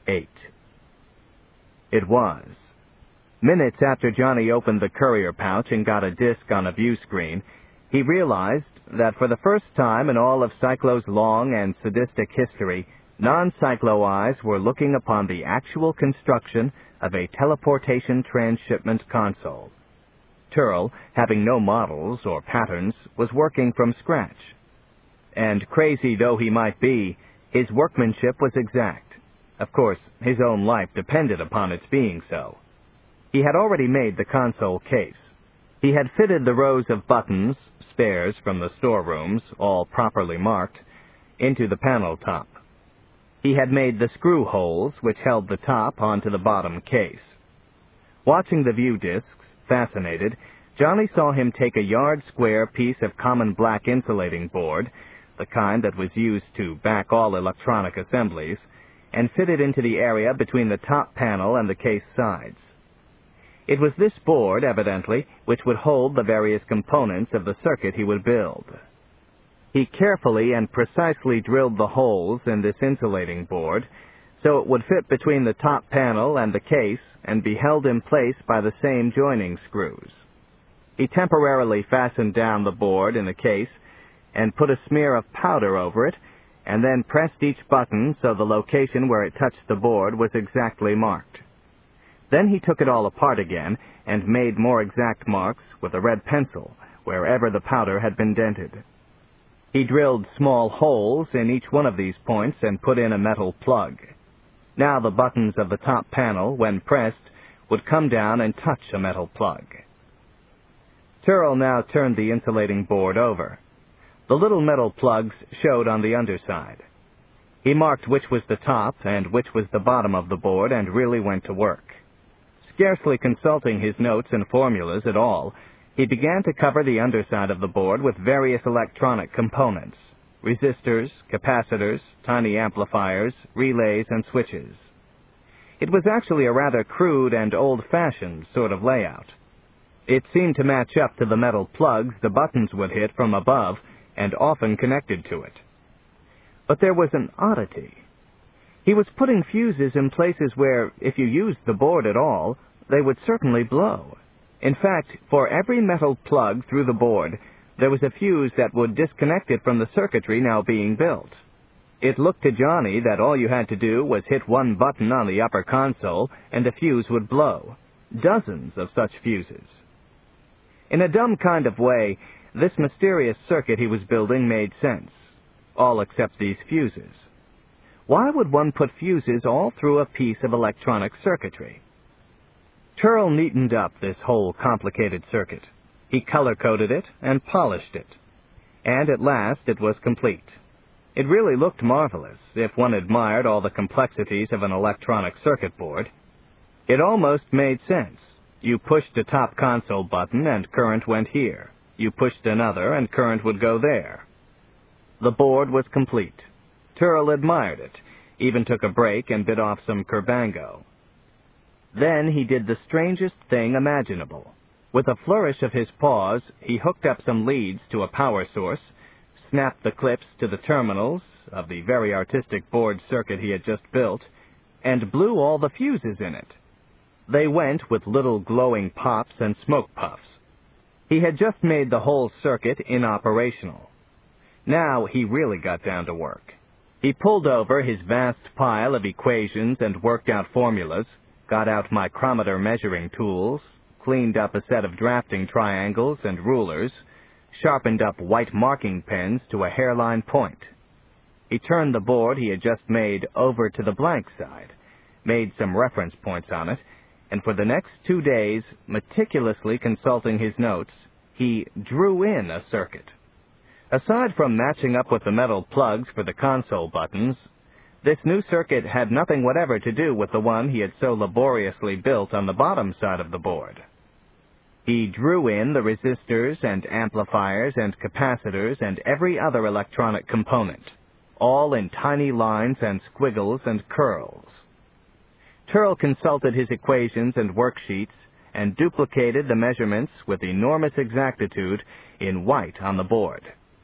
8. It was. Minutes after Johnny opened the courier pouch and got a disc on a view screen, he realized that for the first time in all of Cyclo's long and sadistic history, non-Cyclo eyes were looking upon the actual construction of a teleportation transshipment console. Turl, having no models or patterns, was working from scratch. And crazy though he might be, his workmanship was exact. Of course, his own life depended upon its being so. He had already made the console case. He had fitted the rows of buttons, spares from the storerooms, all properly marked, into the panel top. He had made the screw holes which held the top onto the bottom case. Watching the view discs, fascinated, Johnny saw him take a yard-square piece of common black insulating board, the kind that was used to back all electronic assemblies, and fit it into the area between the top panel and the case sides. It was this board, evidently, which would hold the various components of the circuit he would build. He carefully and precisely drilled the holes in this insulating board so it would fit between the top panel and the case and be held in place by the same joining screws. He temporarily fastened down the board in the case and put a smear of powder over it, and then pressed each button so the location where it touched the board was exactly marked. Then he took it all apart again and made more exact marks with a red pencil wherever the powder had been dented. He drilled small holes in each one of these points and put in a metal plug. Now the buttons of the top panel, when pressed, would come down and touch a metal plug. Turl now turned the insulating board over. The little metal plugs showed on the underside. He marked which was the top and which was the bottom of the board and really went to work. Scarcely consulting his notes and formulas at all, he began to cover the underside of the board with various electronic components: resistors, capacitors, tiny amplifiers, relays, and switches. It was actually a rather crude and old-fashioned sort of layout. It seemed to match up to the metal plugs the buttons would hit from above and often connected to it. But there was an oddity. He was putting fuses in places where, if you used the board at all, they would certainly blow. In fact, for every metal plug through the board, there was a fuse that would disconnect it from the circuitry now being built. It looked to Johnny that all you had to do was hit one button on the upper console and the fuse would blow. Dozens of such fuses. In a dumb kind of way, this mysterious circuit he was building made sense, all except these fuses. Why would one put fuses all through a piece of electronic circuitry? Turl neatened up this whole complicated circuit. He color-coded it and polished it. And at last it was complete. It really looked marvelous, if one admired all the complexities of an electronic circuit board. It almost made sense. You pushed a top console button and current went here. You pushed another and current would go there. The board was complete. Turl admired it, even took a break and bit off some Curbango. Then he did the strangest thing imaginable. With a flourish of his paws, he hooked up some leads to a power source, snapped the clips to the terminals of the very artistic board circuit he had just built, and blew all the fuses in it. They went with little glowing pops and smoke puffs. He had just made the whole circuit inoperational. Now he really got down to work. He pulled over his vast pile of equations and worked out formulas, got out micrometer measuring tools, cleaned up a set of drafting triangles and rulers, sharpened up white marking pens to a hairline point. He turned the board he had just made over to the blank side, made some reference points on it, and for the next 2 days, meticulously consulting his notes, he drew in a circuit. Aside from matching up with the metal plugs for the console buttons, this new circuit had nothing whatever to do with the one he had so laboriously built on the bottom side of the board. He drew in the resistors and amplifiers and capacitors and every other electronic component, all in tiny lines and squiggles and curls. Turl consulted his equations and worksheets and duplicated the measurements with enormous exactitude in white on the board.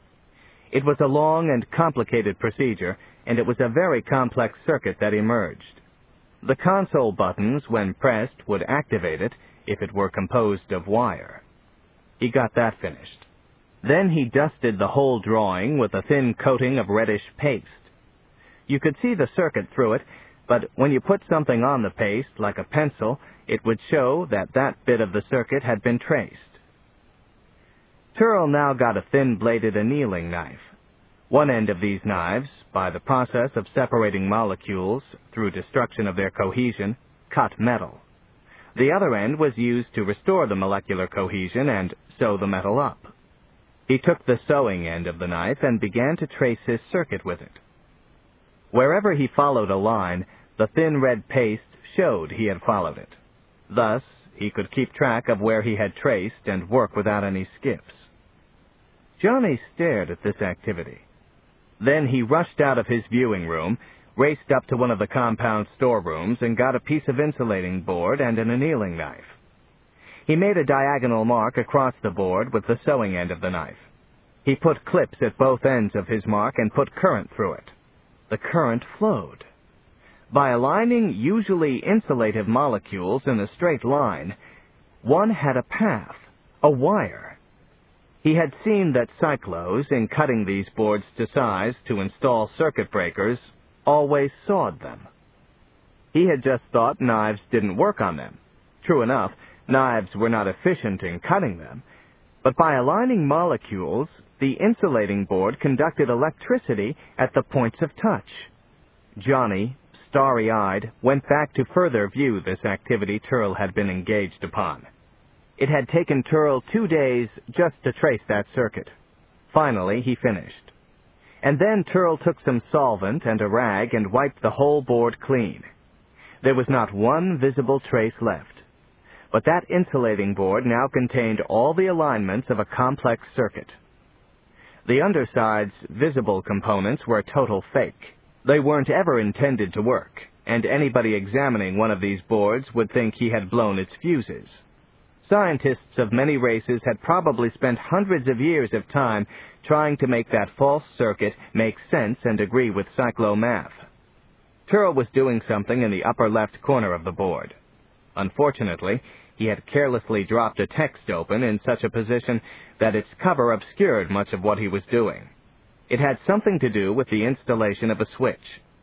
It was a long and complicated procedure, and it was a very complex circuit that emerged. The console buttons, when pressed, would activate it if it were composed of wire. He got that finished. Then he dusted the whole drawing with a thin coating of reddish paste. You could see the circuit through it, but when you put something on the paste, like a pencil, it would show that that bit of the circuit had been traced. Terrell now got a thin-bladed annealing knife. One end of these knives, by the process of separating molecules through destruction of their cohesion, cut metal. The other end was used to restore the molecular cohesion and sew the metal up. He took the sewing end of the knife and began to trace his circuit with it. Wherever he followed a line, the thin red paste showed he had followed it. Thus, he could keep track of where he had traced and work without any skips. Johnny stared at this activity. Then he rushed out of his viewing room, raced up to one of the compound storerooms, and got a piece of insulating board and an annealing knife. He made a diagonal mark across the board with the sewing end of the knife. He put clips at both ends of his mark and put current through it. The current flowed. By aligning usually insulative molecules in a straight line, one had a path, a wire. He had seen that cyclos, in cutting these boards to size to install circuit breakers, always sawed them. He had just thought knives didn't work on them. True enough, knives were not efficient in cutting them, but by aligning molecules, the insulating board conducted electricity at the points of touch. Johnny, starry-eyed, went back to further view this activity Terrell had been engaged upon. It had taken Terrell 2 days just to trace that circuit. Finally, he finished. And then Terrell took some solvent and a rag and wiped the whole board clean. There was not one visible trace left. But that insulating board now contained all the alignments of a complex circuit. The underside's visible components were a total fake. They weren't ever intended to work, and anybody examining one of these boards would think he had blown its fuses. Scientists of many races had probably spent hundreds of years of time trying to make that false circuit make sense and agree with cyclomath. Terrell was doing something in the upper left corner of the board. Unfortunately, he had carelessly dropped a text open in such a position that its cover obscured much of what he was doing. It had something to do with the installation of a switch.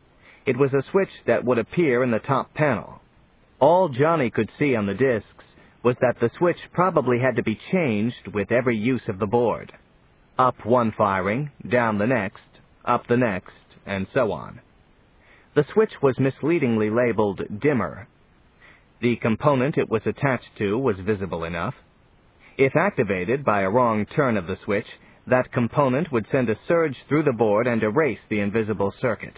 It was a switch that would appear in the top panel. All Johnny could see on the discs was that the switch probably had to be changed with every use of the board. Up one firing, down the next, up the next, and so on. The switch was misleadingly labeled dimmer. The component it was attached to was visible enough. If activated by a wrong turn of the switch, that component would send a surge through the board and erase the invisible circuit.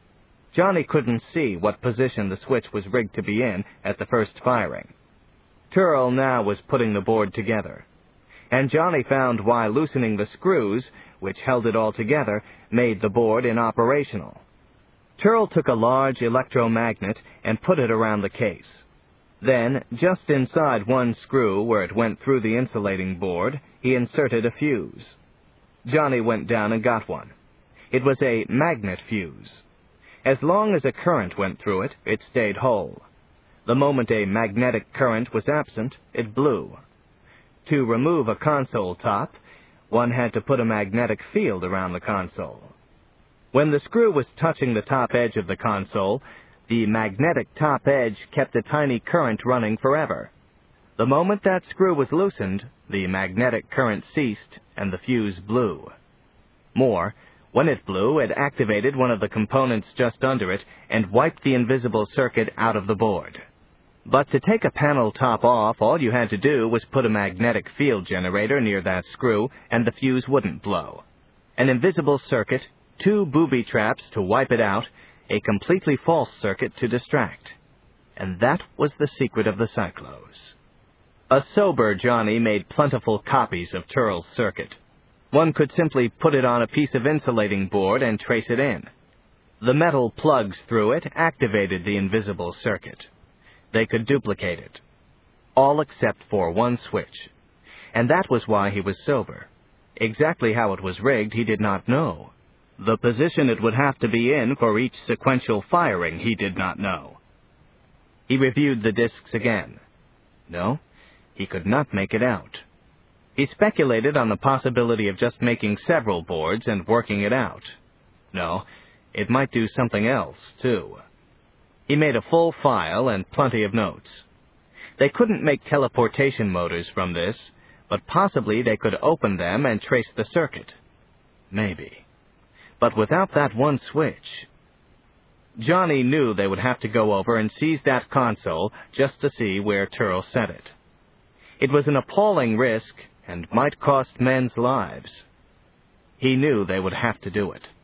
Johnny couldn't see what position the switch was rigged to be in at the first firing. Terrell now was putting the board together, and Johnny found why loosening the screws, which held it all together, made the board inoperational. Terrell took a large electromagnet and put it around the case. Then, just inside one screw where it went through the insulating board, he inserted a fuse. Johnny went down and got one. It was a magnet fuse. As long as a current went through it, it stayed whole. The moment a magnetic current was absent, it blew. To remove a console top, one had to put a magnetic field around the console. When the screw was touching the top edge of the console, the magnetic top edge kept a tiny current running forever. The moment that screw was loosened, the magnetic current ceased and the fuse blew. More, when it blew, it activated one of the components just under it and wiped the invisible circuit out of the board. But to take a panel top off, all you had to do was put a magnetic field generator near that screw and the fuse wouldn't blow. An invisible circuit, 2 booby traps to wipe it out, a completely false circuit to distract. And that was the secret of the cyclos. A sober Johnny made plentiful copies of Terrell's circuit. One could simply put it on a piece of insulating board and trace it in. The metal plugs through it activated the invisible circuit. They could duplicate it. All except for one switch. And that was why he was sober. Exactly how it was rigged he did not know. The position it would have to be in for each sequential firing he did not know. He reviewed the disks again. No, he could not make it out. He speculated on the possibility of just making several boards and working it out. No, it might do something else, too. He made a full file and plenty of notes. They couldn't make teleportation motors from this, but possibly they could open them and trace the circuit. Maybe. But without that one switch... Johnny knew they would have to go over and seize that console just to see where Turl set it. It was an appalling risk and might cost men's lives. He knew they would have to do it.